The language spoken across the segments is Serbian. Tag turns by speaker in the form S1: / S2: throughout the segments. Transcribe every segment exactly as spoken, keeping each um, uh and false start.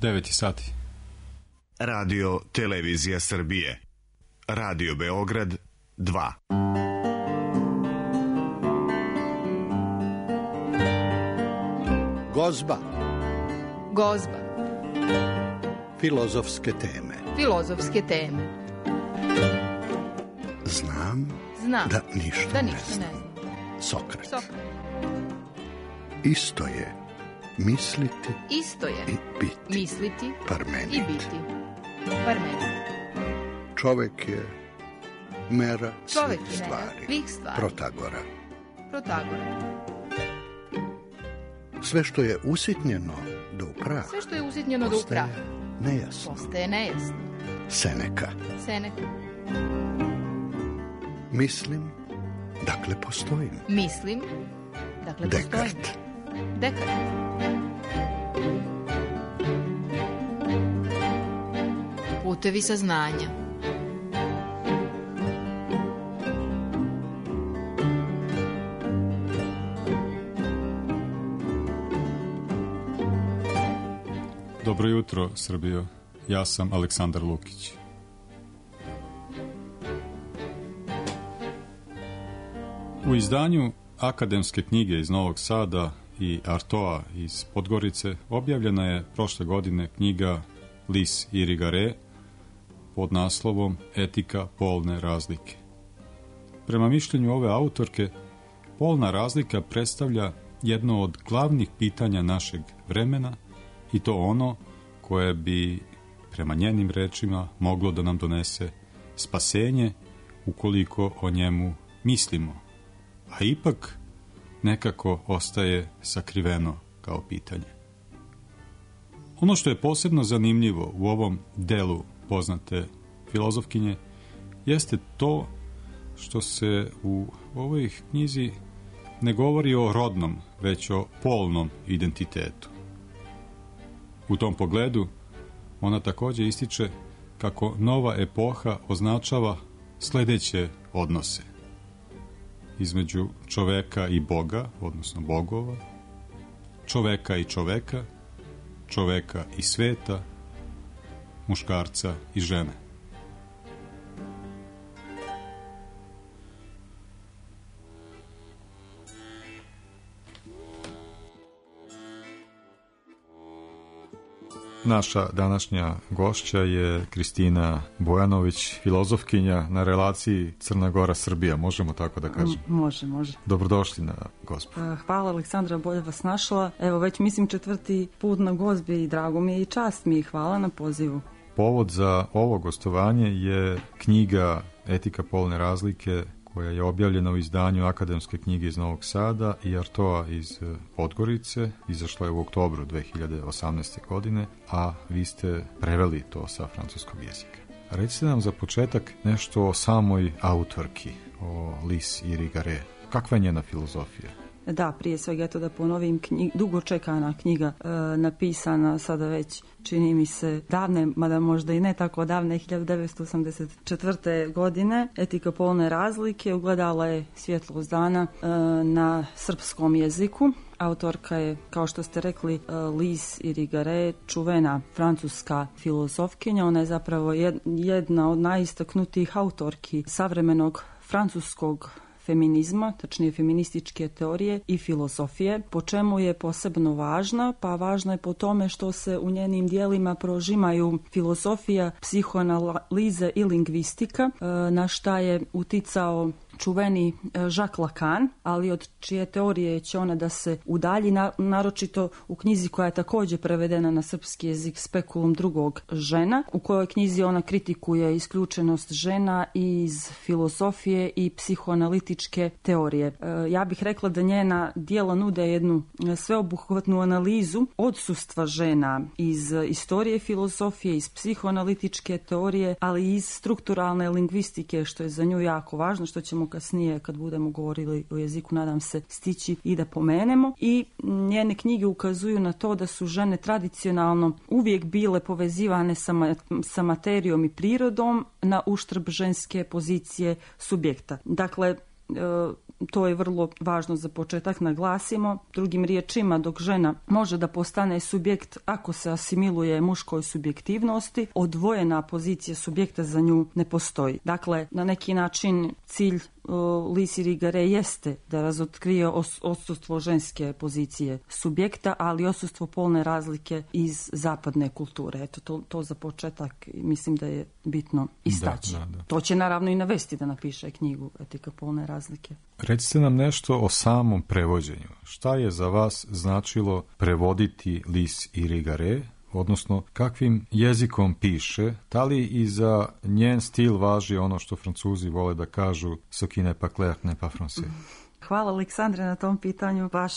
S1: devet sati.
S2: Radio Televizija Srbije. Radio Beograd dva.
S3: Gozba.
S4: Gozba.
S3: Filozofske teme.
S4: Filozofske teme.
S3: Znam,
S4: Znam
S3: da ništa,
S4: da
S3: ne,
S4: ništa
S3: znam.
S4: ne znam.
S3: Sokrat.
S4: Sokrat.
S3: Isto je misliti
S4: Isto je
S3: i biti.
S4: misliti
S3: Parmenid.
S4: i biti. Parmenid.
S3: Čovek je mera
S4: Čovek
S3: svih
S4: je mera
S3: stvari.
S4: svih stvari.
S3: Protagora.
S4: Protagora.
S3: Sve što je usitnjeno do prah
S4: Sve što je usitnjeno do
S3: postaje
S4: praha
S3: nejasno.
S4: postaje nejasno.
S3: Seneka.
S4: Seneka.
S3: Mislim, dakle postojim.
S4: Mislim, dakle postojim.
S3: Dekart.
S4: Dekart. Putevi saznanja.
S1: Dobro jutro, Srbijo. Ja sam Aleksandar Lukić. U izdanju Akademske knjige iz Novog Sada i Artoa iz Podgorice objavljena je prošle godine knjiga Lis i Rigare pod naslovom Etika polne razlike. Prema mišljenju ove autorke, polna razlika predstavlja jedno od glavnih pitanja našeg vremena i to ono koje bi, prema njenim rečima, moglo da nam donese spasenje ukoliko o njemu mislimo, a ipak nekako ostaje sakriveno kao pitanje. Ono što je posebno zanimljivo u ovom delu poznate filozofkinje jeste to što se u ovoj knjizi ne govori o rodnom, već o polnom identitetu. U tom pogledu ona također ističe kako nova epoha označava sledeće odnose između čoveka i Boga, odnosno bogova, čoveka i čoveka, čoveka i sveta, muškarca i žene. Naša današnja gošća je Kristina Bojanović, filozofkinja na relaciji Crna Gora-Srbija, možemo tako da kažemo?
S5: Može, može.
S1: Dobrodošli na Gozbu.
S5: Hvala, Aleksandra, bolje vas našla. Evo, već mislim četvrti put na Gozbi i drago mi je i čast mi i hvala na pozivu.
S1: Povod za ovo gostovanje je knjiga Etika polne razlike, koja je objavljena u izdanju Akademske knjige iz Novog Sada i Artoa iz Podgorice. Izašla je u oktobru dve hiljade osamnaeste. godine, a vi ste preveli to sa francuskog jezika. Recite nam za početak nešto o samoj autorki, o Lis i Rigare. Kakva je njena filozofija?
S5: Da, prije svega eto da ponovim, knjig, dugo čekana knjiga e, napisana sada već čini mi se davne, mada možda i ne tako davne, hiljadu devetsto osamdeset četvrte. godine. Etika polne razlike ugledala je svjetlost dana e, na srpskom jeziku. Autorka je, kao što ste rekli, Lis i Rigare, čuvena francuska filozofkinja. Ona je zapravo jedna od najistaknutijih autorki savremenog francuskog feminizma, tačnije feminističke teorije i filozofije, po čemu je posebno važna, pa važna je po tome što se u njenim dijelima prožimaju filozofija, psihoanaliza i lingvistika, na šta je uticao čuveni Jacques Lacan, ali od čije teorije će ona da se udalji, na, naročito u knjizi koja je također prevedena na srpski jezik Spekulum drugog žena, u kojoj knjizi ona kritikuje isključenost žena iz filozofije i psihoanalitičke teorije. E, ja bih rekla da njena dijela nude jednu sveobuhvatnu analizu odsustva žena iz istorije filozofije, iz psihoanalitičke teorije, ali i iz strukturalne lingvistike, što je za nju jako važno, što ćemo kasnije kad budemo govorili o jeziku, nadam se, stići i da pomenemo. I njene knjige ukazuju na to da su žene tradicionalno uvijek bile povezivane sa, ma- sa materijom i prirodom na uštrb ženske pozicije subjekta. Dakle, to je vrlo važno za početak naglasimo. Drugim riječima, dok žena može da postane subjekt ako se asimiluje muškoj subjektivnosti, odvojena pozicija subjekta za nju ne postoji. Dakle, na neki način cilj Lise Irigaray jeste da razotkrije os- odsustvo ženske pozicije subjekta, ali odsustvo polne razlike iz zapadne kulture. Eto, to, to za početak mislim da je bitno istaći.
S1: Da, da, da.
S5: To će naravno i navesti da napiše knjigu Etika polne razlike.
S1: Recite nam nešto o samom prevođenju. Šta je za vas značilo prevoditi Lise Irigaray? Odnosno, kakvim jezikom piše, da li i za njen stil važi ono što Francuzi vole da kažu ce qui n'est pas clair n'est pas français?
S5: Hvala Aleksandre na tom pitanju, baš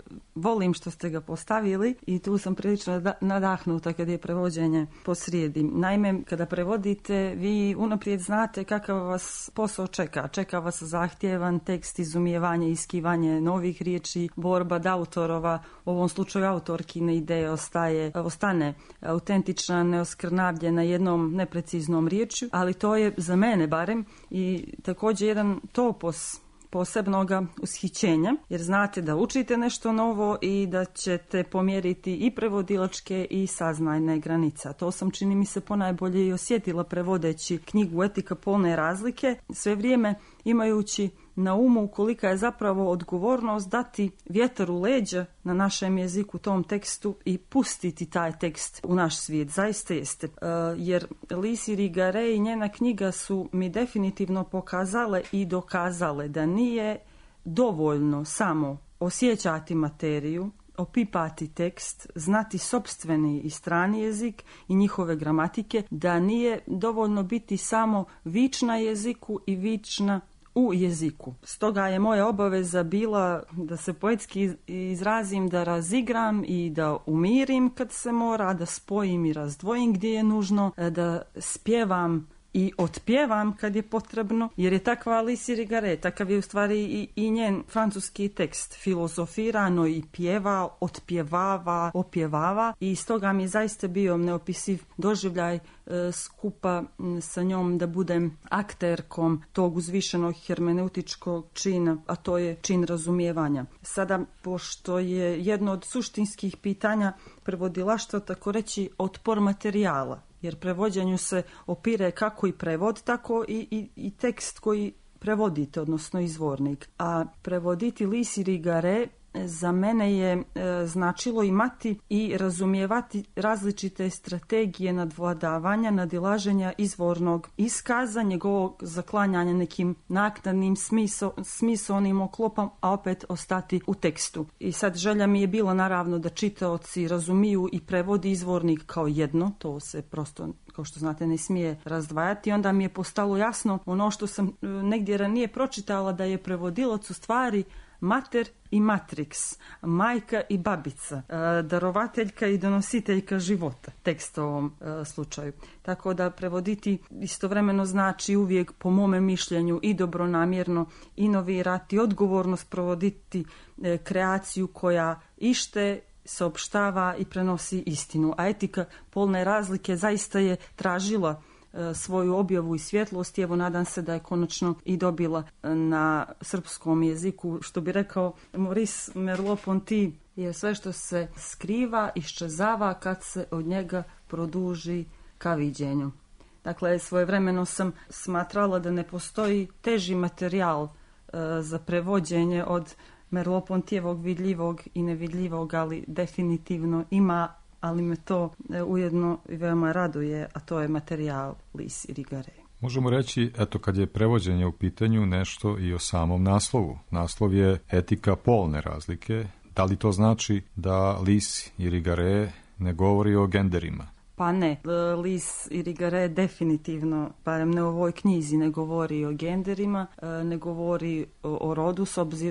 S5: volim što ste ga postavili i tu sam prilično nadahnuta kad je prevođenje posrijedi. Naime, kada prevodite, vi unaprijed znate kakav vas posao čeka. Čeka vas zahtjevan tekst, izumijevanje, iskivanje novih riječi, borba da autorova, u ovom slučaju autorkine ideje ostaje, ostane autentična, neoskrnavljena jednom nepreciznom riječju, ali to je za mene barem i također jedan topos posebnoga ushićenja, jer znate da učite nešto novo i da ćete pomjeriti i prevodilačke i saznajne granice. To sam, čini mi se, ponajbolje i osjetila prevodeći knjigu Etika polne razlike, sve vrijeme imajući na umu kolika je zapravo odgovornost dati vjetar u leđa na našem jeziku tom tekstu i pustiti taj tekst u naš svijet. Zaista jeste. E, jer Lise Irigaray i njena knjiga su mi definitivno pokazale i dokazale da nije dovoljno samo osjećati materiju, opipati tekst, znati sopstveni i strani jezik i njihove gramatike, da nije dovoljno biti samo vična jeziku i vična u jeziku. Stoga je moja obaveza bila da se poetski izrazim, da razigram i da umirim kad se mora, da spojim i razdvojim gdje je nužno, da spjevam i otpjevam kad je potrebno, jer je takva Lise Irigaray, takav je u stvari i, i njen francuski tekst, filozofirano i pjeva, otpjevava, opjevava i stoga mi je zaista bio neopisiv doživljaj e, skupa m, sa njom da budem akterkom tog uzvišenog hermeneutičkog čina, a to je čin razumijevanja. Sada, pošto je jedno od suštinskih pitanja prevodilaštva, tako reći, otpor materijala, jer prevođenju se opire kako i prevod, tako i, i, i tekst koji prevodite, odnosno izvornik. A prevoditi Lise Irigaray za mene je e, značilo imati i razumijevati različite strategije nadvladavanja, nadilaženja izvornog iskaza, njegovog zaklanjanja nekim naknadnim smiso, smisolnim oklopom, a opet ostati u tekstu. I sad želja mi je bila naravno da čitaoci razumiju i prevodi izvornik kao jedno, to se prosto, kao što znate, ne smije razdvajati. Onda mi je postalo jasno ono što sam e, negdje ranije pročitala, da je prevodilac u stvari mater i matrix, majka i babica, darovateljka i donositeljka života, tekst u ovom slučaju. Tako da prevoditi istovremeno znači uvijek, po mome mišljenju, i dobronamjerno inovirati, odgovornost provoditi kreaciju koja ište saopštava i prenosi istinu. A etika polne razlike zaista je tražila svoju objavu i svjetlost i evo nadam se da je konačno i dobila na srpskom jeziku, što bi rekao Maurice Merleau-Ponty, je sve što se skriva iščezava kad se od njega produži ka viđenju. Dakle, svojevremeno sam smatrala da ne postoji teži materijal e, za prevođenje od Merleau-Pontyjevog vidljivog i nevidljivog, ali definitivno ima, ali me to ujedno i veoma raduje, a to je materijal Lise Irigaray.
S1: Možemo reći, eto, kad je prevođenje u pitanju, nešto i o samom naslovu. Naslov je Etika polne razlike. Da li to znači da Lise Irigaray ne govori o genderima?
S5: Pa ne, Lise Irigaray definitivno, barem ne u ovoj knjizi, ne govori o genderima, ne govori o, o rodu, s obzirom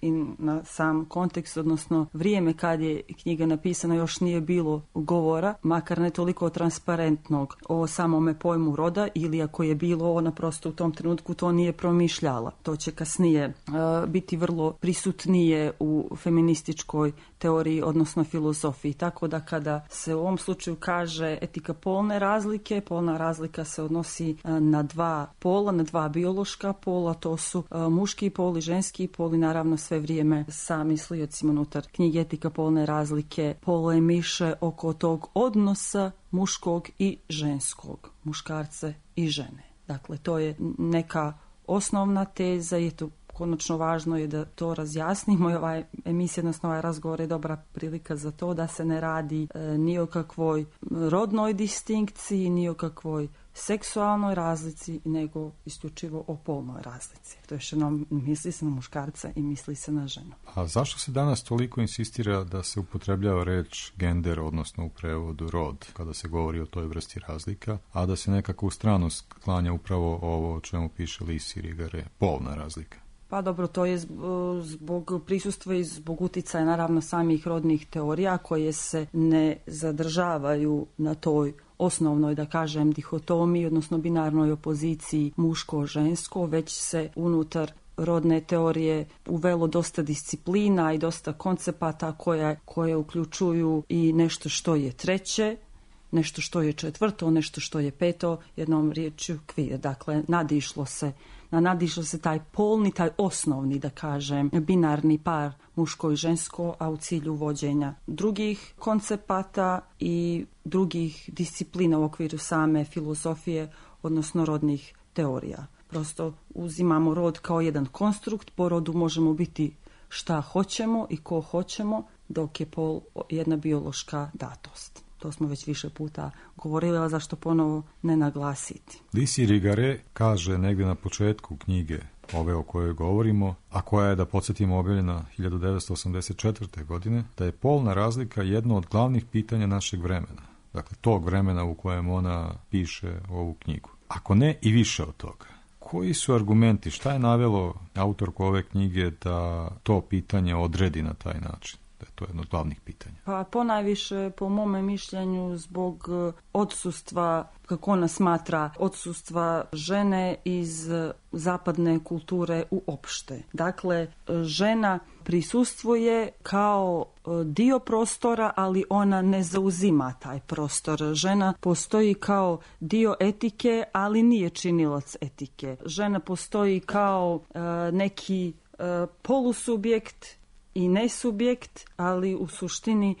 S5: i na sam kontekst, odnosno vrijeme kad je knjiga napisana još nije bilo govora, makar ne toliko transparentnog o samome pojmu roda, ili ako je bilo, ona prosto u tom trenutku to nije promišljala. To će kasnije uh, biti vrlo prisutnije u feminističkoj teoriji, odnosno filozofiji. Tako da kada se u ovom slučaju kaže etika polne razlike, polna razlika se odnosi uh, na dva pola, na dva biološka pola, to su uh, muški pol i ženski pol, i naravno sve vrijeme sa misliocima unutar knjige Etika polne razlike polemiše oko tog odnosa muškog i ženskog, muškarce i žene. Dakle, to je neka osnovna teza i to konačno važno je da to razjasnimo i ova emisija, odnosno ovaj razgovor je dobra prilika za to da se ne radi e, ni o kakvoj rodnoj distinkciji, ni o kakvoj seksualnoj razlici, nego isključivo o polnoj razlici. To je što nam misli se na muškarca i misli se na ženu.
S1: A zašto se danas toliko insistira da se upotrebljava reč gender, odnosno u prevodu rod, kada se govori o toj vrsti razlika, a da se nekako u stranu sklanja upravo ovo o čemu piše Lis Irigaray, polna razlika?
S5: Pa dobro, to je zbog prisustva i zbog uticaja naravno samih rodnih teorija koje se ne zadržavaju na toj osnovnoj, da kažem, dihotomiji, odnosno binarnoj opoziciji muško-žensko, već se unutar rodne teorije uvelo dosta disciplina i dosta koncepata koje, koje uključuju i nešto što je treće, nešto što je četvrto, nešto što je peto, jednom riječju queer. Dakle, nadišlo se, nadišlo se taj polni, taj osnovni, da kažem, binarni par muško i žensko, a u cilju vođenja drugih koncepata i drugih disciplina u okviru same filozofije, odnosno rodnih teorija. Prosto uzimamo rod kao jedan konstrukt, po rodu možemo biti šta hoćemo i ko hoćemo, dok je pol jedna biološka datost. To smo već više puta govorili, ali zašto ponovo ne naglasiti.
S1: Lis Irigaray kaže negdje na početku knjige ove o kojoj govorimo, a koja je, da podsjetimo, objavljena hiljadu devetsto osamdeset četvrte. godine, da je polna razlika jedno od glavnih pitanja našeg vremena. Dakle, tog vremena u kojem ona piše ovu knjigu. Ako ne i više od toga. Koji su argumenti, šta je navelo autorku ove knjige da to pitanje odredi na taj način? Da je to jedno od glavnih pitanja.
S5: Pa ponajviše, po mome mišljenju, zbog odsustva, kako ona smatra, odsustva žene iz zapadne kulture uopšte. Dakle, žena prisustvuje kao dio prostora, ali ona ne zauzima taj prostor. Žena postoji kao dio etike, ali nije činilac etike. Žena postoji kao uh, neki uh, polusubjekt i nesubjekt, ali u suštini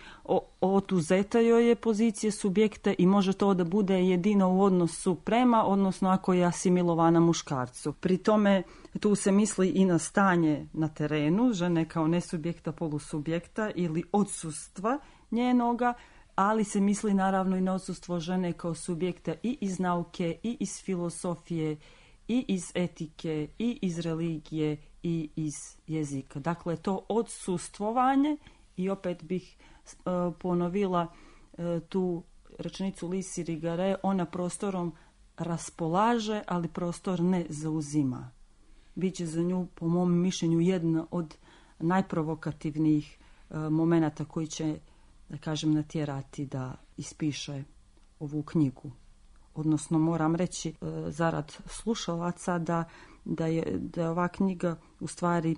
S5: oduzeta joj je pozicije subjekta i može to da bude jedino u odnosu prema, odnosno ako je asimilovana muškarcu. Pri tome tu se misli i na stanje na terenu, žene kao nesubjekta, polusubjekta ili odsustva njenoga, ali se misli naravno i na odsustvo žene kao subjekta i iz nauke, i iz filozofije, i iz etike, i iz religije, i iz jezika. Dakle, to odsustvovanje, i opet bih uh, ponovila uh, tu rečenicu Lis Irigaray, ona prostorom raspolaže, ali prostor ne zauzima. Biće za nju, po mom mišljenju, jedna od najprovokativnijih uh, momenata koji će, da kažem, natjerati da ispiše ovu knjigu. Odnosno, moram reći uh, zarad slušalaca da Da je, da je ova knjiga u stvari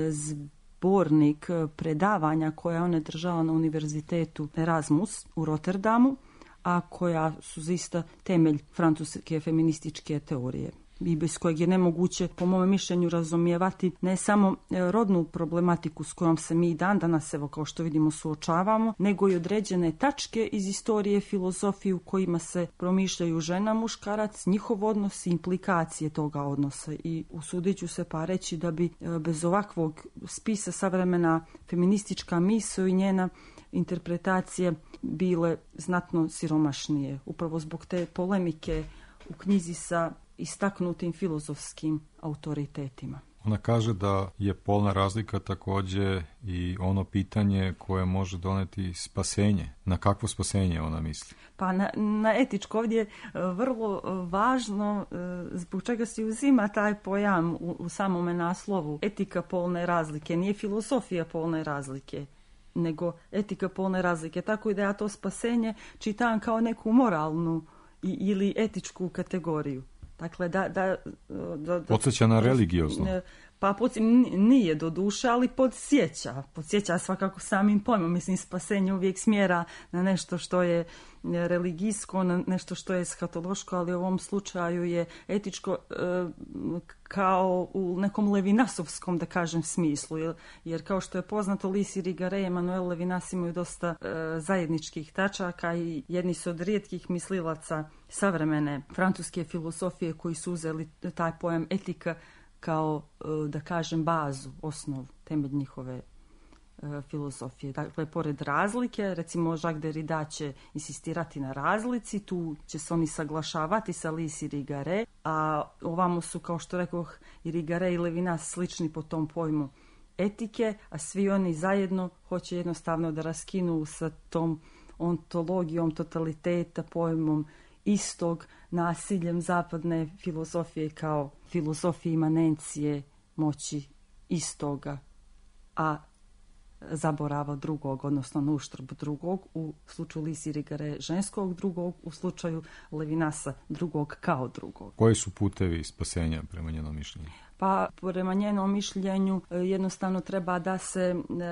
S5: zbornik predavanja koja ona držala na univerzitetu Erasmus u Rotterdamu, a koja su zaista temelj francuske feminističke teorije. I bez kojeg je nemoguće, po mome mišljenju, razumijevati ne samo rodnu problematiku s kojom se mi dan danas, evo kao što vidimo, suočavamo, nego i određene tačke iz istorije filozofije u kojima se promišljaju žena, muškarac, njihov odnos i implikacije toga odnosa. I usudit ću se pa reći da bi bez ovakvog spisa savremena feministička misao i njena interpretacije bile znatno siromašnije. Upravo zbog te polemike u knjizi sa istaknutim filozofskim autoritetima.
S1: Ona kaže da je polna razlika također i ono pitanje koje može doneti spasenje. Na kakvo spasenje ona misli?
S5: Pa na, na etičko ovdje je vrlo važno zbog čega se uzima taj pojam u, u samome naslovu. Etika polne razlike, nije filosofija polne razlike, nego etika polne razlike. Tako da ja to spasenje čitam kao neku moralnu i, ili etičku kategoriju. Dakle, da... da, da, da
S1: podsjeća na religiozno.
S5: Pa podsje, nije do duše, ali podsjeća. Podsjeća svakako samim pojmom. Mislim, spasenje uvijek smjera na nešto što je religijsko, na nešto što je skatološko, ali u ovom slučaju je etičko e, kao u nekom levinasovskom, da kažem, smislu. Jer, jer kao što je poznato, Lis Irigaray i Emanuel Levinas imaju dosta e, zajedničkih tačaka i jedni su od rijetkih mislilaca savremene francuske filosofije koji su uzeli taj pojam etika kao, da kažem, bazu, osnovu, temelj njihove e, filozofije. Dakle, pored razlike, recimo Jacques Derrida će insistirati na razlici, tu će se oni saglašavati sa Lis Irigaray, a ovamo su, kao što rekoh, Irigaray i Levinas slični po tom pojmu etike, a svi oni zajedno hoće jednostavno da raskinu sa tom ontologijom totaliteta, pojmom istog, nasiljem zapadne filozofije kao filozofije imanencije moći istoga, a zaborava drugog, odnosno na uštrb drugog, u slučaju Lis Irigaray ženskog drugog, u slučaju Levinasa drugog kao drugog.
S1: Koji su putevi spasenja prema njenom mišljenju?
S5: Pa prema njenom mišljenju jednostavno treba da se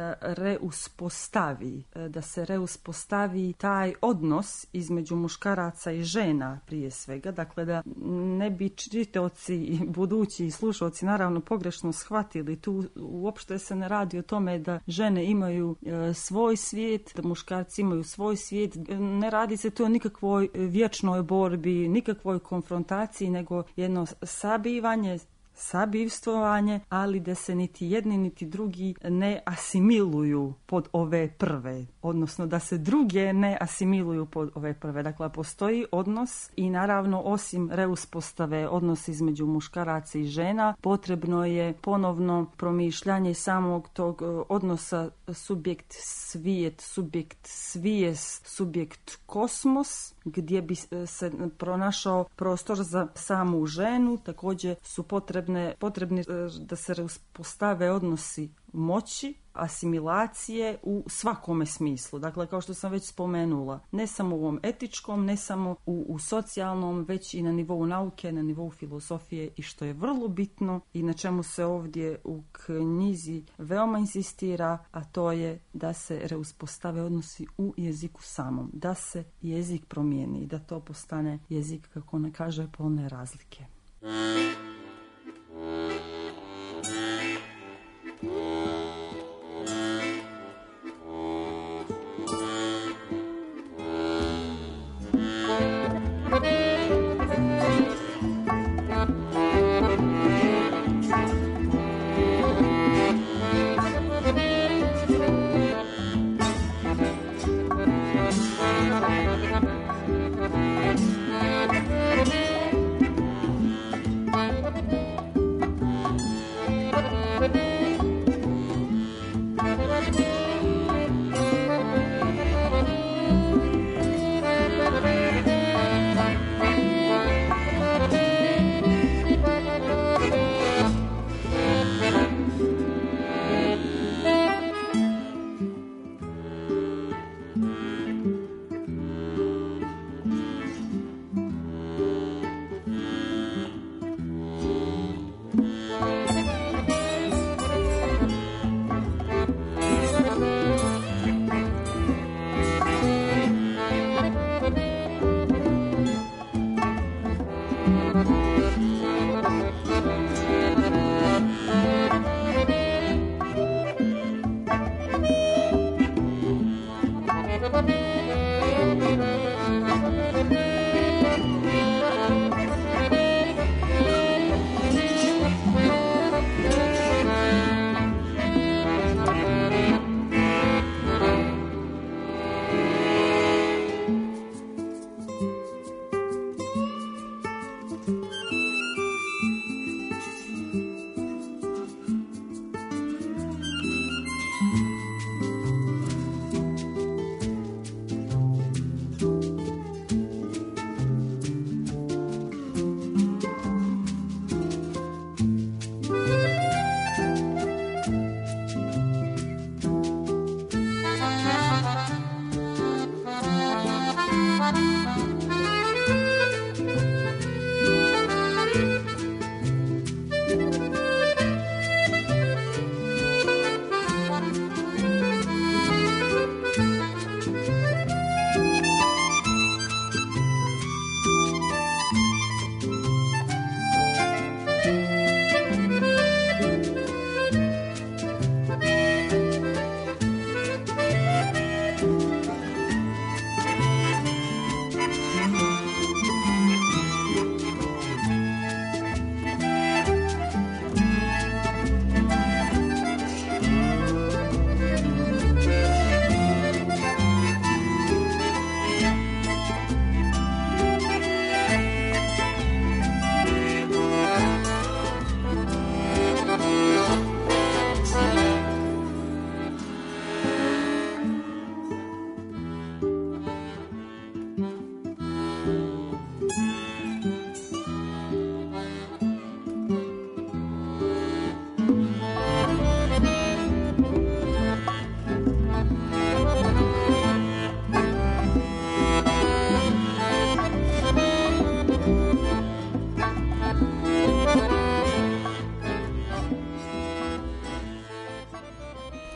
S5: reuspostavi, da se reuspostavi taj odnos između muškaraca i žena prije svega, dakle da ne bi čitaoci i budući slušalci naravno pogrešno shvatili, tu uopšte se ne radi o tome da žene imaju svoj svijet, da muškarci imaju svoj svijet, ne radi se tu o nikakvoj vječnoj borbi, nikakvoj konfrontaciji, nego jedno sabivanje, sabivstvovanje, ali da se niti jedni niti drugi ne asimiluju pod ove prve, odnosno da se druge ne asimiluju pod ove prve. Dakle, postoji odnos i naravno osim reuspostave odnosa između muškaraca i žena, potrebno je ponovno promišljanje samog tog odnosa subjekt svijet, subjekt svijest, subjekt kosmos, gdje bi se pronašao prostor za samu ženu. Također su potrebne, potrebni da se uspostave odnosi moći, asimilacije u svakome smislu. Dakle, kao što sam već spomenula, ne samo u ovom etičkom, ne samo u, u socijalnom, već i na nivou nauke, na nivou filozofije, i što je vrlo bitno i na čemu se ovdje u knjizi veoma insistira, a to je da se reuspostave odnosi u jeziku samom, da se jezik promijeni, da to postane jezik, kako ona kaže, polne razlike.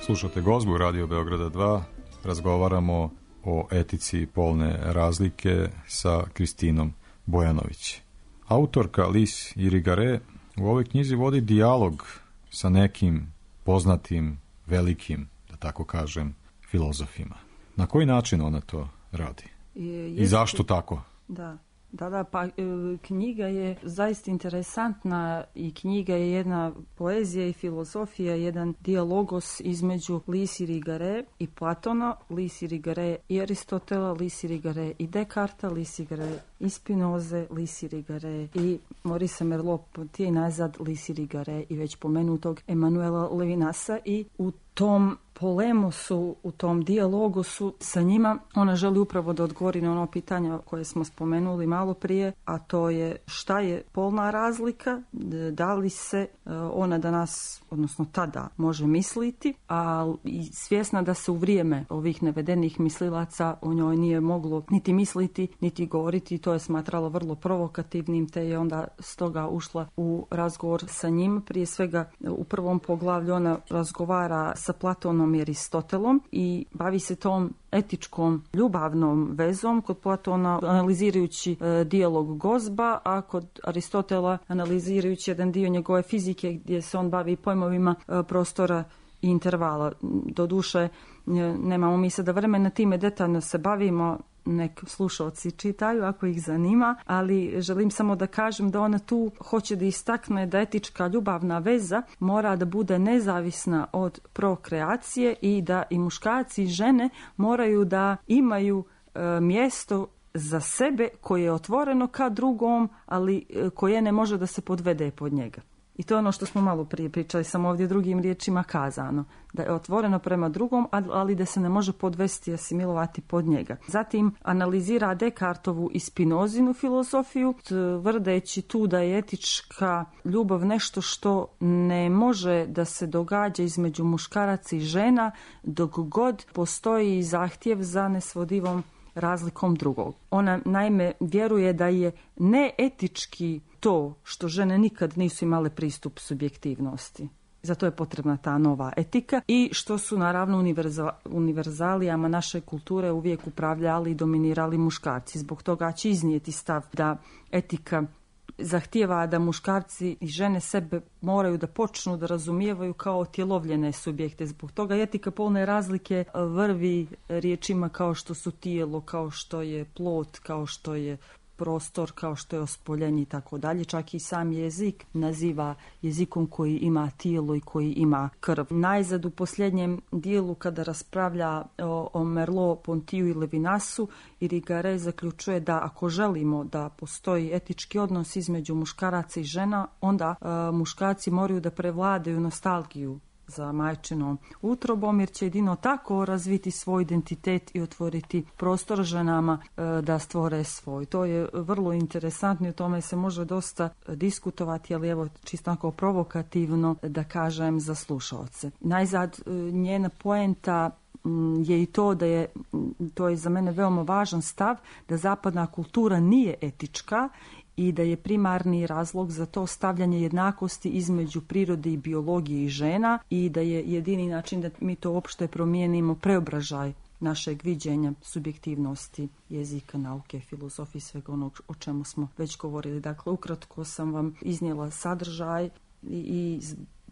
S1: Slušate Gozbu Radio Beograda dva. Razgovaramo o etici polne razlike sa Kristinom Bojanović. Autorka Lis Irigaray u ovoj knjizi vodi dijalog sa nekim poznatim, velikim, da tako kažem, filozofima. Na koji način ona to radi? I, I zašto tako?
S5: Da. Da, da, pa e, knjiga je zaista interesantna i knjiga je jedna poezija i filozofija, jedan dijalogos između Lis Irigaray i Platona, Lis Irigaray i Aristotela, Lis Irigaray i Descarta, Lis Irigaray i Spinoze, Lis Irigaray i Maurice Merleau-Ponty i nazad Lis Irigaray i već pomenutog Emanuela Levinasa i u tom polemosu, u tom dijalogu su sa njima, ona želi upravo da odgovori na ono pitanje koje smo spomenuli malo prije, a to je šta je polna razlika, da li se ona danas, odnosno tada, može misliti, a i svjesna da se u vrijeme ovih navedenih mislilaca o njoj nije moglo niti misliti, niti govoriti, to je smatrala vrlo provokativnim, te je onda stoga ušla u razgovor sa njim. Prije svega u prvom poglavlju ona razgovara sa Platonom i Aristotelom i bavi se tom etičkom ljubavnom vezom, kod Platona analizirajući e, dijalog Gozba, a kod Aristotela analizirajući jedan dio njegove fizike gdje se on bavi pojmovima e, prostora i intervala. Doduše, e, nemamo mi sada vremena time detaljno se bavimo, nek slušalci čitaju ako ih zanima, ali želim samo da kažem da ona tu hoće da istakne da etička ljubavna veza mora da bude nezavisna od prokreacije i da i muškarci i žene moraju da imaju e, mjesto za sebe koje je otvoreno ka drugom, ali e, koje ne može da se podvede pod njega. I to je ono što smo malo prije pričali, samo ovdje drugim riječima kazano, da je otvoreno prema drugom, ali da se ne može podvesti i asimilovati pod njega. Zatim analizira Descartovu i Spinozinu filozofiju, tvrdeći tu da je etička ljubav nešto što ne može da se događa između muškaraca i žena dok god postoji zahtjev za nesvodivom razlikom drugog. Ona naime vjeruje da je neetički to što žene nikad nisu imale pristup subjektivnosti. Zato je potrebna ta nova etika i što su naravno univerza, univerzalijama naše kulture uvijek upravljali i dominirali muškarci. Zbog toga će iznijeti stav da etika zahtijeva da muškarci i žene sebe moraju da počnu da razumijevaju kao otjelovljene subjekte. Zbog toga etika polne razlike vrvi riječima kao što su tijelo, kao što je plot, kao što je prostor, kao što je ospoljenje i tako dalje. Čak i sam jezik naziva jezikom koji ima tijelo i koji ima krv. Najzad u posljednjem dijelu kada raspravlja o, o Merleau-Pontyju i Levinasu, Irigaray zaključuje da ako želimo da postoji etički odnos između muškaraca i žena, onda e, muškarci moraju da prevladaju nostalgiju za majčinom utrobom, jer će jedino tako razviti svoj identitet i otvoriti prostor ženama e, da stvore svoj. To je vrlo interesantno i o tome se može dosta diskutovati, ali evo čisto tako provokativno da kažem za slušaoce. Najzad e, njena poenta je i to da je, to je za mene veoma važan stav, da zapadna kultura nije etička i da je primarni razlog za to stavljanje jednakosti između prirode i biologije i žena i da je jedini način da mi to uopšte promijenimo preobražaj našeg viđenja subjektivnosti jezika, nauke, filozofije, svega onog o čemu smo već govorili. Dakle, ukratko sam vam iznijela sadržaj i, i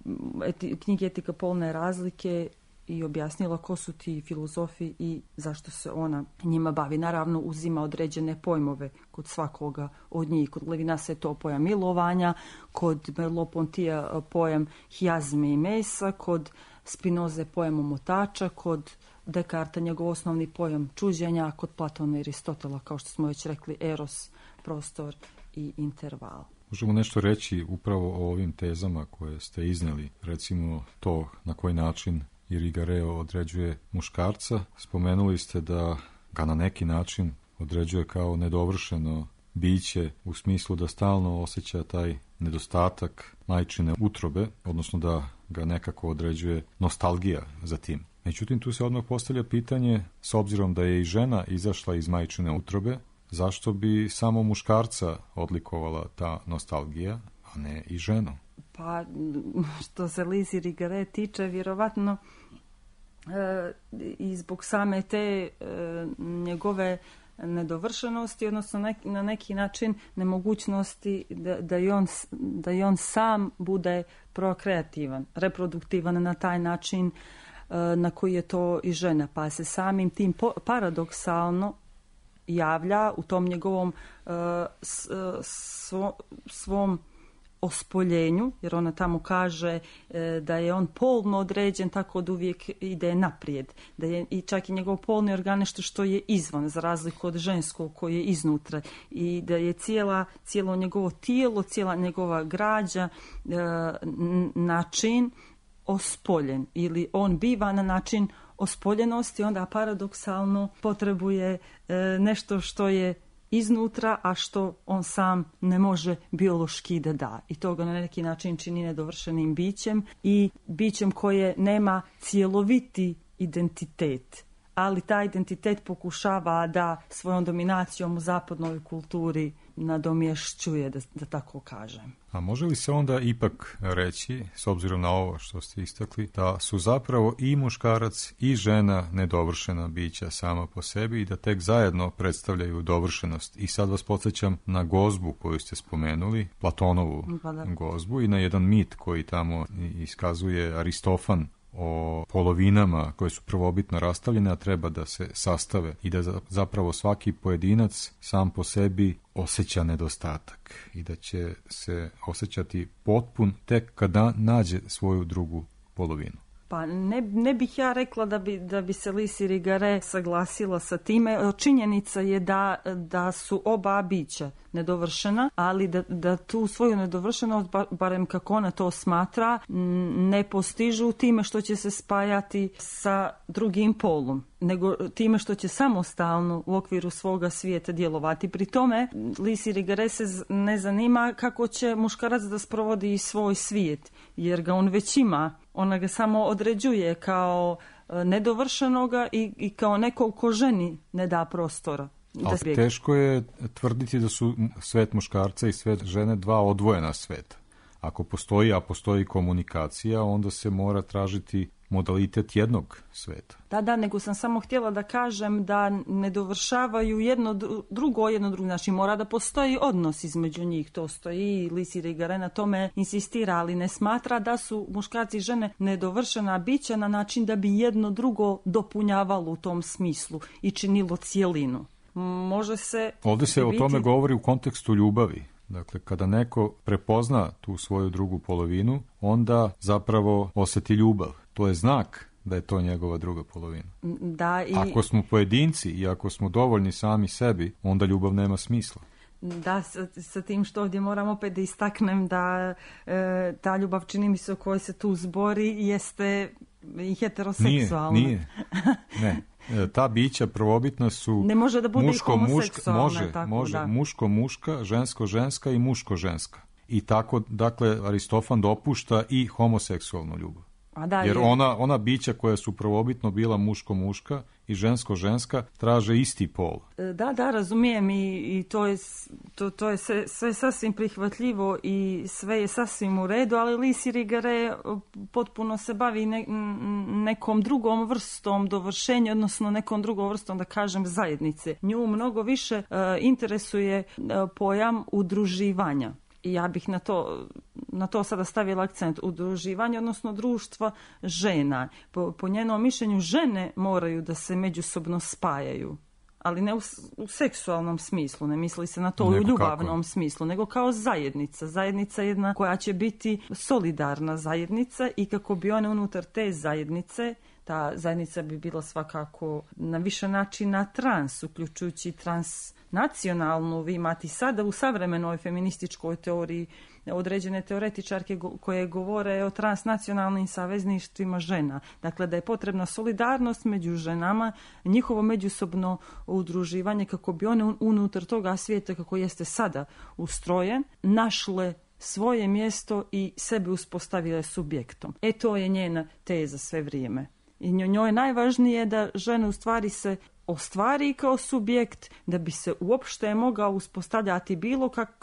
S5: eti, knjige Etika polne razlike i objasnila ko su ti filozofi i zašto se ona njima bavi. Naravno, uzima određene pojmove kod svakoga od njih. Kod Levinasa je to pojam milovanja, kod Merleau-Pontyja pojam hijazme i mesa, kod Spinoze pojam omotača, kod Descarta njegov osnovni pojam čuđenja, a kod Platona i Aristotela, kao što smo već rekli, eros, prostor i interval.
S1: Možemo nešto reći upravo o ovim tezama koje ste iznijeli, recimo to na koji način Irigaray određuje muškarca. Spomenuli ste da ga na neki način određuje kao nedovršeno biće u smislu da stalno osjeća taj nedostatak majčine utrobe, odnosno da ga nekako određuje nostalgija za tim. Međutim, tu se odmah postavlja pitanje, s obzirom da je i žena izašla iz majčine utrobe, zašto bi samo muškarca odlikovala ta nostalgija, a ne i ženu?
S5: Pa, što se Lis Irigaray tiče, vjerovatno e, i zbog same te e, njegove nedovršenosti, odnosno nek, na neki način nemogućnosti da, da, i on, da i on sam bude prokreativan, reproduktivan na taj način e, na koji je to i žena, pa se samim tim po, paradoksalno javlja u tom njegovom uh, s, svo, svom ospoljenju, jer ona tamo kaže uh, da je on polno određen, tako da uvijek ide naprijed, da je i čak i njegov polni organ nešto što je izvan, za razliku od ženskog koji je iznutra, i da je cijela, cijelo njegovo tijelo, cijela njegova građa uh, način ospoljen, ili on biva na način ospoljenosti, onda paradoksalno potrebuje e, nešto što je iznutra, a što on sam ne može biološki da da. I to ga na neki način čini nedovršenim bićem i bićem koje nema cjeloviti identitet. Ali taj identitet pokušava da svojom dominacijom u zapadnoj kulturi nadomješćuje, da, da tako kažem.
S1: A može li se onda ipak reći, s obzirom na ovo što ste istakli, da su zapravo i muškarac i žena nedovršena bića sama po sebi i da tek zajedno predstavljaju dovršenost? I sad vas podsjećam na gozbu koju ste spomenuli, Platonovu
S5: pa da.
S1: gozbu, i na jedan mit koji tamo iskazuje Aristofan o polovinama koje su prvobitno rastavljene, a treba da se sastave i da zapravo svaki pojedinac sam po sebi osjeća nedostatak i da će se osjećati potpun tek kada nađe svoju drugu polovinu.
S5: Pa ne, ne bih ja rekla da bi, da bi se Lys Irigaray saglasila sa time. Činjenica je da, da su oba bića nedovršena, ali da, da tu svoju nedovršenost, barem kako ona to smatra, ne postižu time što će se spajati sa drugim polom, nego time što će samostalno u okviru svoga svijeta djelovati. Pri tome Lys Irigaray se ne zanima kako će muškarac da sprovodi svoj svijet, jer ga on već ima. Ona ga samo određuje kao nedovršenoga i, i kao nekog ko ženi ne da prostora.
S1: Ali teško je tvrditi da su svet muškarca i svet žene dva odvojena sveta. Ako postoji, a postoji komunikacija, onda se mora tražiti modalitet jednog sveta.
S5: Da, da, nego sam samo htjela da kažem da ne dovršavaju jedno drugo, jedno drugo. Znači mora da postoji odnos između njih, to stoji, Lys Irigaray na tome insistira, ali ne smatra da su muškarci i žene nedovršena bića na način da bi jedno drugo dopunjavalo u tom smislu i činilo cijelinu. Može se...
S1: Ovdje se
S5: biti...
S1: o tome govori u kontekstu ljubavi. Dakle, kada neko prepozna tu svoju drugu polovinu, onda zapravo osjeti ljubav. To je znak da je to njegova druga polovina.
S5: Da, i...
S1: Ako smo pojedinci i ako smo dovoljni sami sebi, onda ljubav nema smisla.
S5: Da, sa, sa tim što ovdje moram opet da istaknem da e, ta ljubav, čini mi se, o kojoj se tu zbori, jeste i heteroseksualna.
S1: Nije, nije. Ne. Ta bića prvobitna su
S5: ne može da bude
S1: muško,
S5: i homoseksualna.
S1: Može,
S5: tako,
S1: može
S5: da.
S1: muško, muška, žensko, ženska i muško, ženska. I tako, dakle, Aristofan dopušta i homoseksualnu ljubav.
S5: A da,
S1: jer
S5: je...
S1: ona, ona bića koja su prvobitno bila muško-muška i žensko-ženska traže isti pol.
S5: Da, da, razumijem i, i to je, to, to je sve, sve sasvim prihvatljivo i sve je sasvim u redu, ali Lys Irigaray potpuno se bavi ne, nekom drugom vrstom dovršenja, odnosno nekom drugom vrstom, da kažem, zajednice. Nju mnogo više uh, interesuje uh, pojam udruživanja. I ja bih na to, na to sada stavila akcent, udruživanje, odnosno društva žena. Po, po njenom mišljenju žene moraju da se međusobno spajaju, ali ne u, u seksualnom smislu, ne misli se na to nego u ljubavnom kako? smislu, nego kao zajednica. Zajednica jedna koja će biti solidarna zajednica i kako bi one unutar te zajednice, ta zajednica bi bila svakako na više načina trans, uključujući transnacionalnu. Vi imate sada u savremenoj feminističkoj teoriji određene teoretičarke koje govore o transnacionalnim savezništvima žena. Dakle, da je potrebna solidarnost među ženama, njihovo međusobno udruživanje kako bi one unutar toga svijeta kako jeste sada ustrojen, našle svoje mjesto i sebe uspostavile subjektom. E to je njena teza sve vrijeme. I njoj je najvažnije da žena u stvari se ostvari kao subjekt, da bi se uopšte mogao uspostavljati bilo kakav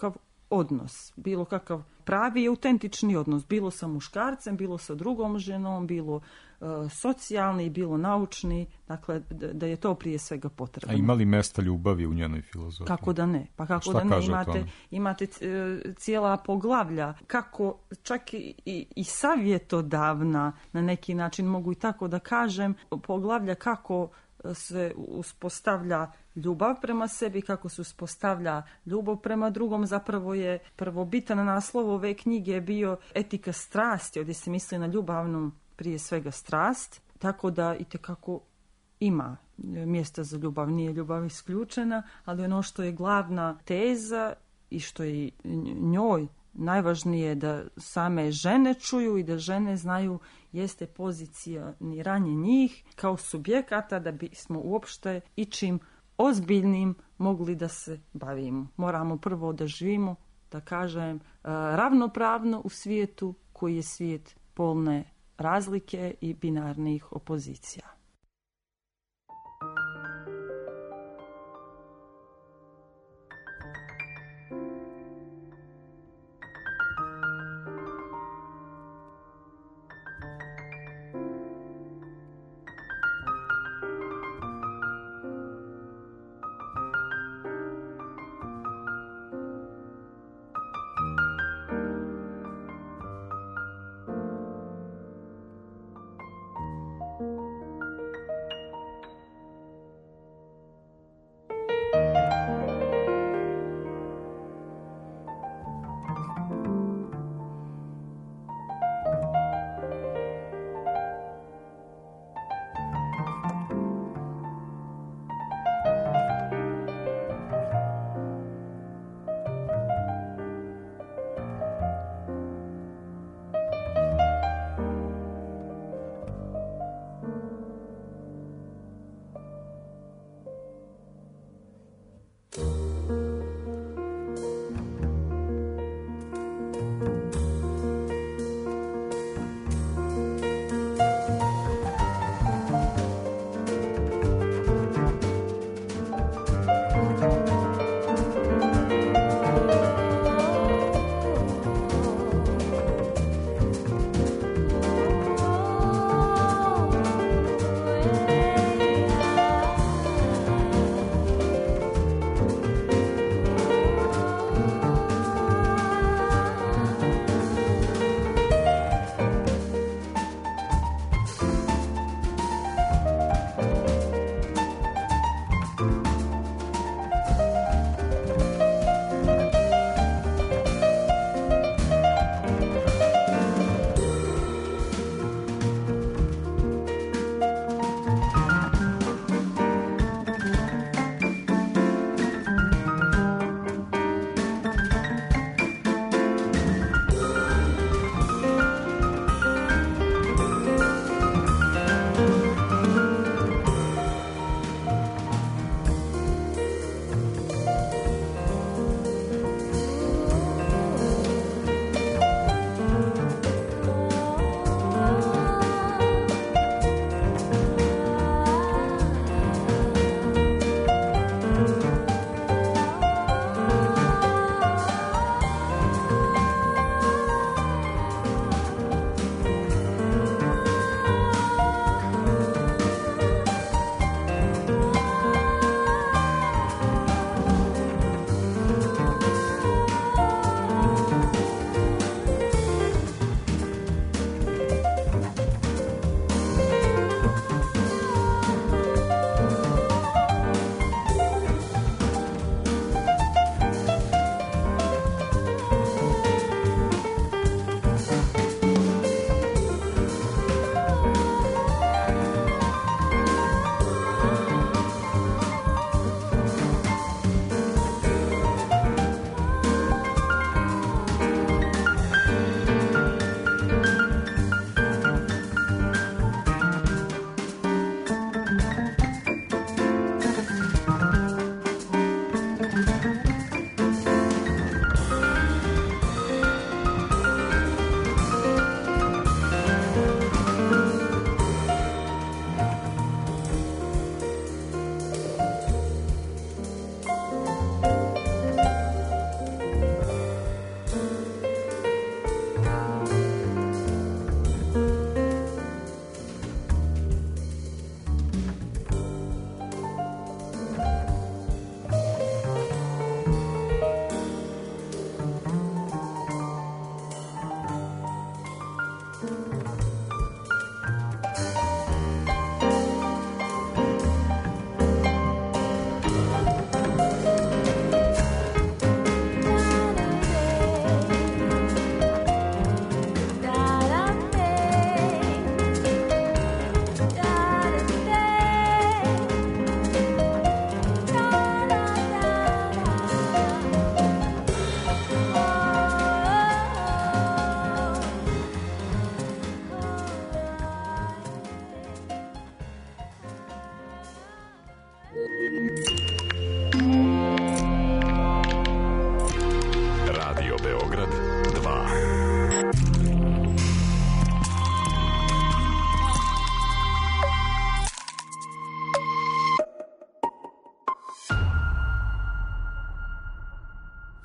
S5: odnos, bilo kakav pravi i autentični odnos, bilo sa muškarcem, bilo sa drugom ženom, bilo uh, socijalni, bilo naučni, dakle da, da je to prije svega potrebno.
S1: A ima li mesta ljubavi u njenoj filozofiji?
S5: Kako da ne? Pa kako
S1: Šta
S5: da ne?
S1: kaže o
S5: Imate,
S1: tome?
S5: imate uh, cijela poglavlja, kako čak i, i, i savjetodavna, na neki način mogu i tako da kažem, poglavlja kako se uspostavlja ljubav prema sebi, kako se uspostavlja ljubav prema drugom. Zapravo je prvobitan naslov ove knjige bio etika strasti, ovdje se misli na ljubavnu prije svega strast, tako da itekako ima mjesta za ljubav, nije ljubav isključena, ali ono što je glavna teza i što je njoj najvažnije da same žene čuju i da žene znaju jeste pozicioniranje njih kao subjekata da bismo uopšte ičim ozbiljnim mogli da se bavimo. Moramo prvo da živimo, da kažem, ravnopravno u svijetu koji je svijet polne razlike i binarnih opozicija.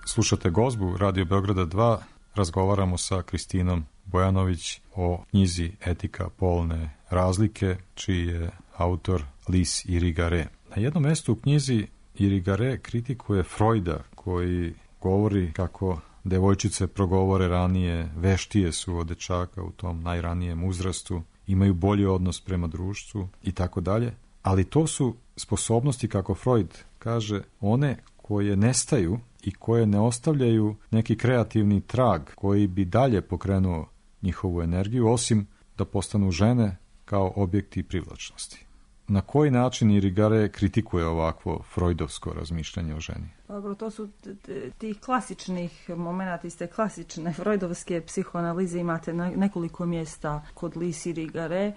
S1: Slušate Gozbu Radio Beograda dva, razgovaramo sa Kristinom Bojanović o knjizi Etika polne razlike, čiji je autor Lys Irigaray. Na jednom mjestu u knjizi Irigaray kritikuje Freuda, koji govori kako devojčice progovore ranije, veštije su od dečaka u tom najranijem uzrastu, imaju bolji odnos prema društvu i tako dalje. Ali to su sposobnosti, kako Freud kaže, one koje nestaju i koje ne ostavljaju neki kreativni trag koji bi dalje pokrenuo njihovu energiju, osim da postanu žene kao objekti privlačnosti. Na koji način Irigaray kritikuje ovakvo freudovsko razmišljanje o ženi?
S5: Dobro, to su tih klasičnih momenata, iz te klasične freudovske psihoanalize imate na nekoliko mjesta kod Lys Irigaray.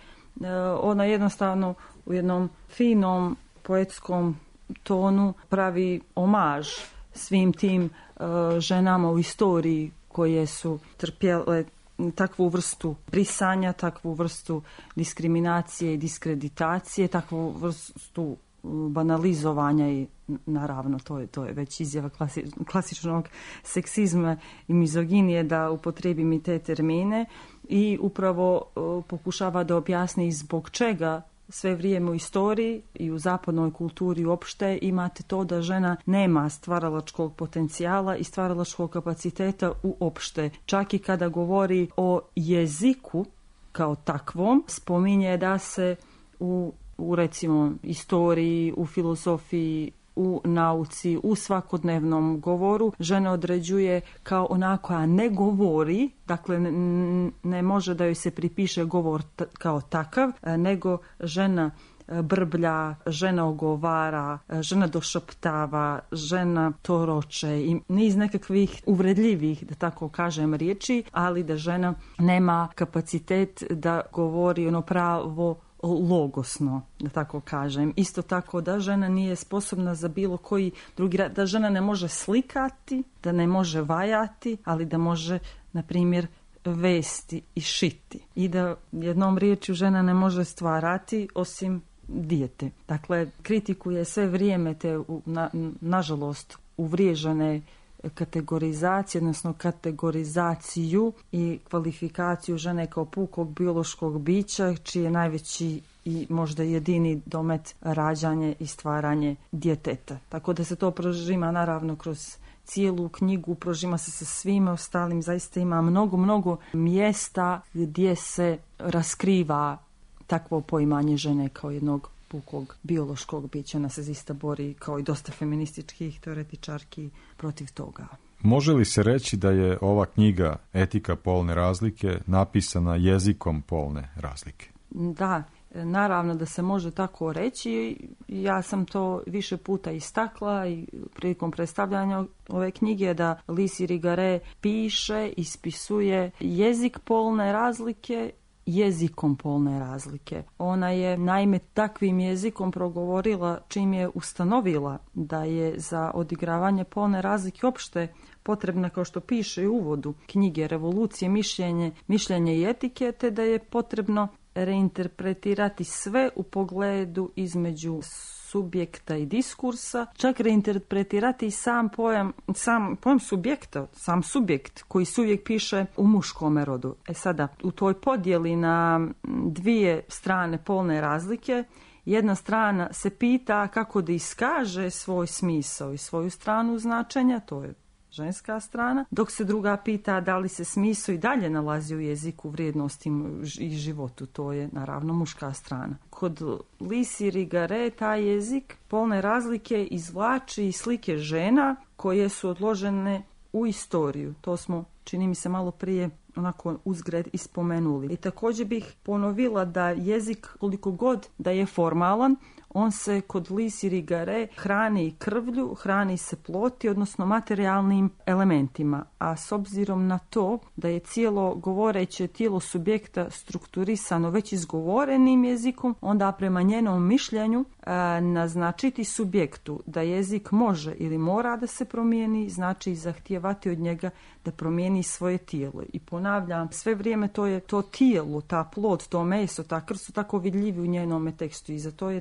S5: Ona jednostavno u jednom finom poetskom tonu pravi omaž svim tim uh, ženama u istoriji koje su trpjele takvu vrstu brisanja, takvu vrstu diskriminacije i diskreditacije, takvu vrstu banalizovanja i naravno to je, to je već izjava klasi, klasičnog seksizma i mizoginije da upotrijebim i te termine i upravo uh, pokušava da objasni zbog čega sve vrijeme u istoriji i u zapadnoj kulturi uopšte imate to da žena nema stvaralačkog potencijala i stvaralačkog kapaciteta uopšte. Čak i kada govori o jeziku kao takvom, spominje da se u, u recimo istoriji, u filozofiji, u nauci, u svakodnevnom govoru žena određuje kao ona koja ne govori, dakle ne, ne može da joj se pripiše govor t- kao takav, nego žena brblja, žena ogovara, žena došaptava, žena toroče i niz nekakvih uvredljivih, da tako kažem, riječi, ali da žena nema kapacitet da govori ono pravo logosno, da tako kažem. Isto tako da žena nije sposobna za bilo koji drugi rad, da žena ne može slikati, da ne može vajati, ali da može, na primjer, vesti i šiti. I da jednom riječju žena ne može stvarati osim dijete. Dakle, kritikuje sve vrijeme te, na, nažalost, uvriježene kategorizacije, odnosno kategorizaciju i kvalifikaciju žene kao pukog biološkog bića, čiji je najveći i možda jedini domet rađanje i stvaranje djeteta. Tako da se to prožima naravno kroz cijelu knjigu, prožima se sa svime ostalim, zaista ima mnogo, mnogo mjesta gdje se raskriva takvo poimanje žene kao jednog pukog biološkog bića. Ona se zaista bori, kao i dosta feminističkih teoretičarki, protiv toga.
S1: Može li se reći da je ova knjiga Etika polne razlike napisana jezikom polne razlike?
S5: Da, naravno da se može tako reći. Ja sam to više puta istakla i prilikom predstavljanja ove knjige da Lys Irigaray piše, ispisuje jezik polne razlike jezikom polne razlike. Ona je naime takvim jezikom progovorila čim je ustanovila da je za odigravanje polne razlike opšte potrebna, kao što piše u uvodu knjige, revolucije, mišljenje, mišljenje i etike, te da je potrebno reinterpretirati sve u pogledu između subjekta i diskursa, čak reinterpretirati i sam pojam, sam pojam subjekta, sam subjekt koji se uvijek piše u muškome rodu. E sada, u toj podjeli na dvije strane polne razlike, jedna strana se pita kako da iskaže svoj smisao i svoju stranu značenja, to je ženska strana, dok se druga pita da li se smisao i dalje nalazi u jeziku, vrijednostima i životu, to je naravno muška strana. Kod Lys Irigaray taj jezik polne razlike izvlači slike žena koje su odložene u istoriju. To smo, čini mi se, malo prije onako uzgred ispomenuli. I također bih ponovila da jezik, koliko god da je formalan, on se kod Lys Irigaray hrani i krvlju, hrani se ploti, odnosno materijalnim elementima. A s obzirom na to da je cijelo govoreće tijelo subjekta strukturisano već izgovorenim jezikom, onda prema njenom mišljenju a, naznačiti subjektu da jezik može ili mora da se promijeni, znači zahtijevati od njega da promijeni svoje tijelo. I ponavljam, sve vrijeme to je to tijelo, ta plod, to meso, ta krv su tako vidljivi u njenom tekstu i zato je ta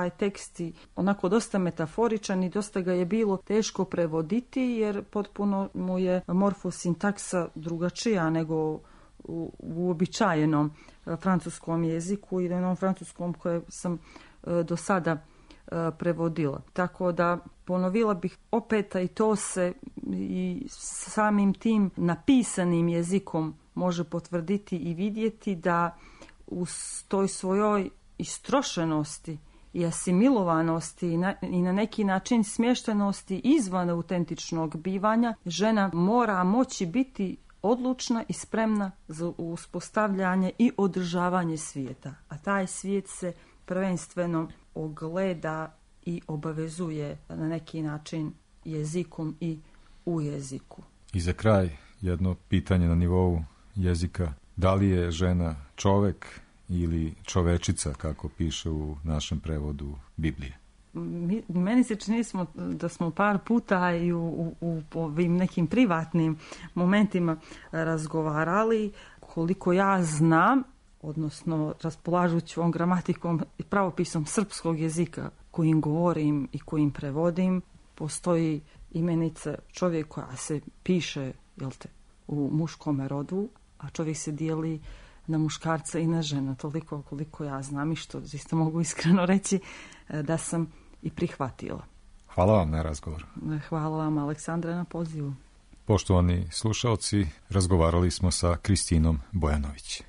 S5: taj tekst i onako dosta metaforičan i dosta ga je bilo teško prevoditi jer potpuno mu je morfosintaksa drugačija nego u uobičajenom francuskom jeziku ili onom francuskom koje sam do sada prevodila. Tako da ponovila bih opet, a i to se i samim tim napisanim jezikom može potvrditi i vidjeti da u toj svojoj istrošenosti i asimilovanosti i na, i na neki način smještenosti izvan autentičnog bivanja, žena mora moći biti odlučna i spremna za uspostavljanje i održavanje svijeta. A taj svijet se prvenstveno ogleda i obavezuje na neki način jezikom i u jeziku.
S1: I za kraj jedno pitanje na nivou jezika. Da li je žena čovek ili čovečica, kako piše u našem prevodu Biblije?
S5: Mi, meni se čini smo, da smo par puta i u, u, u ovim nekim privatnim momentima razgovarali. Koliko ja znam, odnosno raspolažući ovom gramatikom i pravopisom srpskog jezika kojim govorim i kojim prevodim, postoji imenica čovjek koja se piše, jel te, u muškom rodu, a čovjek se dijeli na muškarca i na žena. Toliko koliko ja znam i što isto mogu iskreno reći da sam i prihvatila.
S1: Hvala vam na razgovor.
S5: Hvala vam, Aleksandra, na pozivu.
S1: Poštovani slušalci, razgovarali smo sa Kristinom Bojanović.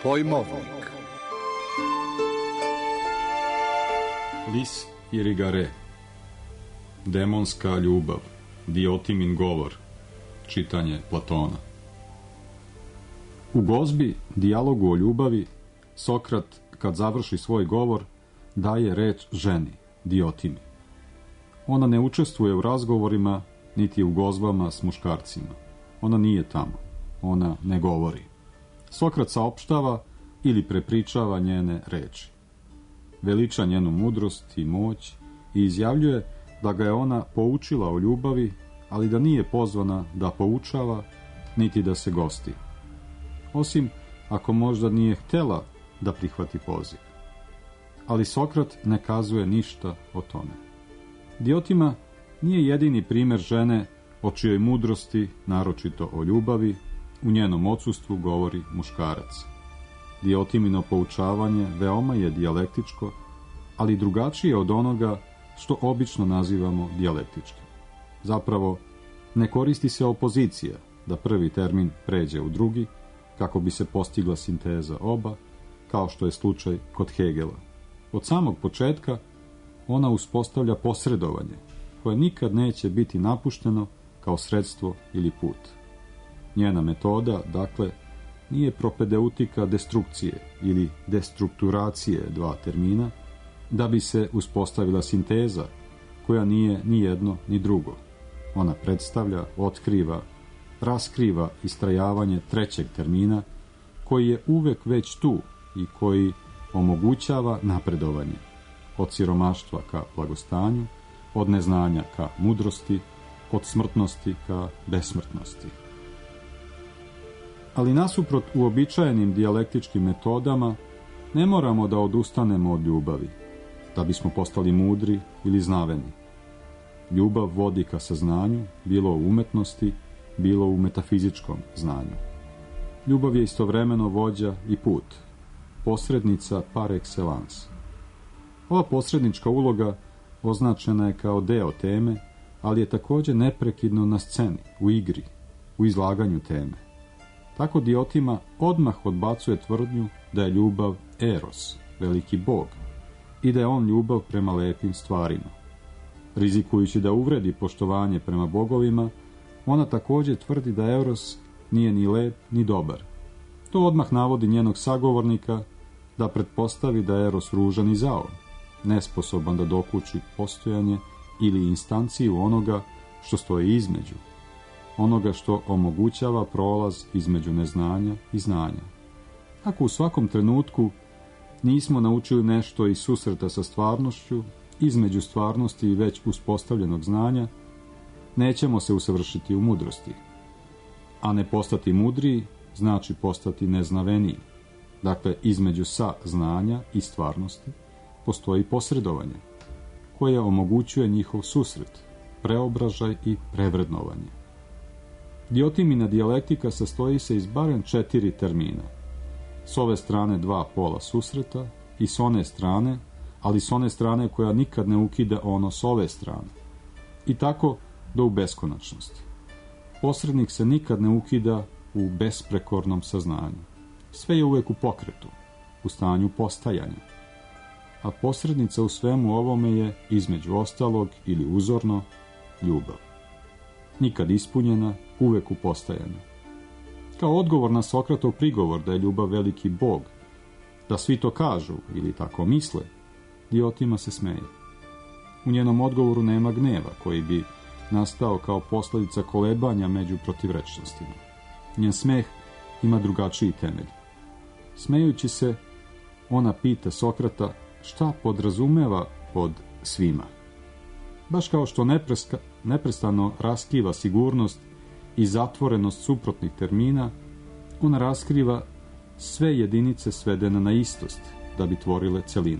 S3: Pojmovnik.
S1: Lis i rigare. Demonska ljubav. Diotimin govor. Čitanje Platona. U Gozbi, dijalogu o ljubavi, Sokrat, kad završi svoj govor, daje reč ženi, Diotimi. Ona ne učestvuje u razgovorima, niti u gozbama s muškarcima. Ona nije tamo. Ona ne govori. Sokrat saopštava ili prepričava njene reči. Veliča njenu mudrost i moć i izjavljuje da ga je ona poučila o ljubavi, ali da nije pozvana da poučava, niti da se gosti. Osim ako možda nije htjela da prihvati poziv. Ali Sokrat ne kazuje ništa o tome. Diotima nije jedini primjer žene o čijoj mudrosti, naročito o ljubavi, u njenom odsustvu govori muškarac. Diotimino poučavanje veoma je dijalektičko, ali drugačije od onoga što obično nazivamo dijalektičkim. Zapravo, ne koristi se opozicija da prvi termin pređe u drugi, kako bi se postigla sinteza oba, kao što je slučaj kod Hegela. Od samog početka ona uspostavlja posredovanje, koje nikad neće biti napušteno kao sredstvo ili put. Njena metoda, dakle, nije propedeutika destrukcije ili destrukturacije dva termina, da bi se uspostavila sinteza, koja nije ni jedno ni drugo. Ona predstavlja, otkriva, raskriva istrajavanje trećeg termina, koji je uvek već tu i koji omogućava napredovanje od siromaštva ka blagostanju, od neznanja ka mudrosti, od smrtnosti ka besmrtnosti. Ali nasuprot uobičajenim dijalektičkim metodama ne moramo da odustanemo od ljubavi, da bismo postali mudri ili znaveni. Ljubav vodi ka saznanju, bilo u umetnosti, bilo u metafizičkom znanju. Ljubav je istovremeno vođa i put, posrednica par excellence. Ova posrednička uloga označena je kao deo teme, ali je također neprekidno na sceni, u igri, u izlaganju teme. Tako Diotima odmah odbacuje tvrdnju da je ljubav Eros, veliki bog, i da je on ljubav prema lepim stvarima. Rizikujući da uvredi poštovanje prema bogovima, ona također tvrdi da Eros nije ni lep ni dobar. To odmah navodi njenog sagovornika da pretpostavi da je Eros ružan i zao, nesposoban da dokuči postojanje ili instanciju onoga što stoji između, onoga što omogućava prolaz između neznanja i znanja. Ako u svakom trenutku nismo naučili nešto iz susreta sa stvarnošću, između stvarnosti i već uspostavljenog znanja, nećemo se usavršiti u mudrosti. A ne postati mudriji znači postati neznaveniji. Dakle, između sa znanja i stvarnosti postoji posredovanje, koje omogućuje njihov susret, preobražaj i prevrednovanje. Diotimina dijalektika sastoji se iz barem četiri termina. S ove strane dva pola susreta i s one strane, ali s one strane koja nikad ne ukida ono s ove strane. I tako do u beskonačnosti. Posrednik se nikad ne ukida u besprekornom saznanju. Sve je uvek u pokretu, u stanju postajanja. A posrednica u svemu ovome je, između ostalog ili uzorno, ljubav. Nikad ispunjena, uvek u postajanju. Kao odgovor na Sokratov prigovor da je ljubav veliki bog, da svi to kažu ili tako misle, Diotima se smeje. U njenom odgovoru nema gneva koji bi nastao kao posljedica kolebanja među protivrečnostima. Njen smeh ima drugačiji temelj. Smejući se, ona pita Sokrata šta podrazumeva pod svima. Baš kao što nepreska, neprestano raskiva sigurnost i zatvorenost suprotnih termina, ona raskriva sve jedinice svedene na istost, da bi tvorile celinu.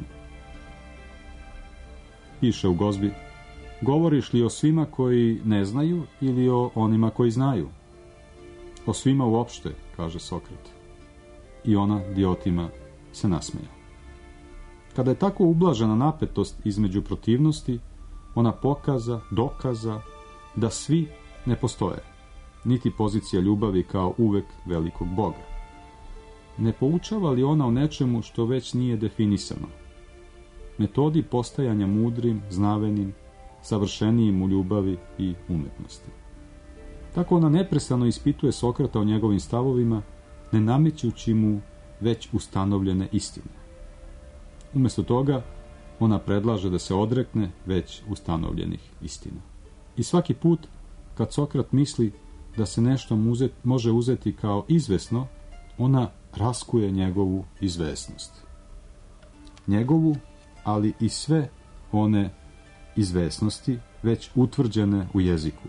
S1: Piše u Gozbi, govoriš li o svima koji ne znaju ili o onima koji znaju? O svima uopšte, kaže Sokrat. I ona, Diotima, se nasmeja. Kada je tako ublažena napetost između protivnosti, ona pokaza, dokaza da svi ne postoje, niti pozicija ljubavi kao uvek velikog Boga. Ne poučava li ona o nečemu što već nije definisano? Metodi postajanja mudrim, znavenim, savršenijim u ljubavi i umetnosti. Tako ona neprestano ispituje Sokrata o njegovim stavovima, ne namećući mu već ustanovljene istine. Umjesto toga, ona predlaže da se odrekne već ustanovljenih istina. I svaki put, kad Sokrat misli da se nešto može uzeti kao izvesno, ona raskuje njegovu izvesnost. Njegovu, ali i sve one izvesnosti već utvrđene u jeziku.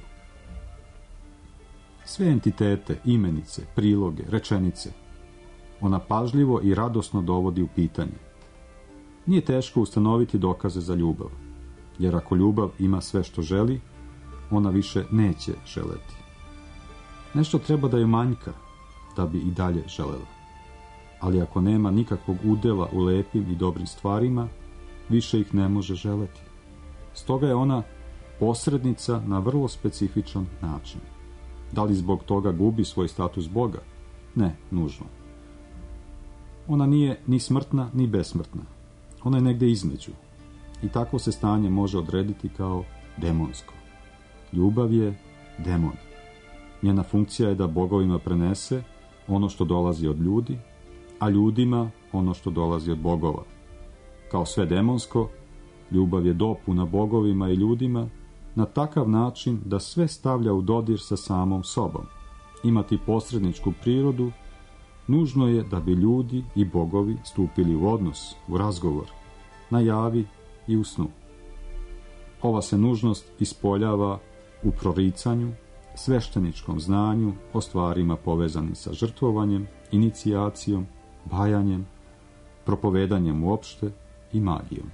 S1: Sve entitete, imenice, priloge, rečenice, ona pažljivo i radosno dovodi u pitanje. Nije teško ustanoviti dokaze za ljubav, jer ako ljubav ima sve što želi, ona više neće želeti. Nešto treba da je manjka, da bi i dalje želela. Ali ako nema nikakvog udela u lepim i dobrim stvarima, više ih ne može želeti. Stoga je ona posrednica na vrlo specifičan način. Da li zbog toga gubi svoj status Boga? Ne, nužno. Ona nije ni smrtna, ni besmrtna. Ona je negdje između. I takvo se stanje može odrediti kao demonsko. Ljubav je demon. Njena funkcija je da bogovima prenese ono što dolazi od ljudi, a ljudima ono što dolazi od bogova. Kao sve demonsko, ljubav je dopuna bogovima i ljudima na takav način da sve stavlja u dodir sa samom sobom. Imati posredničku prirodu nužno je da bi ljudi i bogovi stupili u odnos, u razgovor, na javi i u snu. Ova se nužnost ispoljava u proricanju, svešteničkom znanju o stvarima povezanim sa žrtvovanjem, inicijacijom, bajanjem, propovedanjem uopšte i magijom.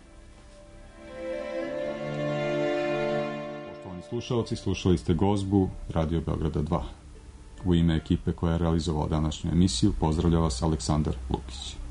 S1: Poštovani slušalci, slušali ste gozbu Radio Beograda dva. U ime ekipe koja je realizovala današnju emisiju pozdravlja vas Aleksandar Lukić.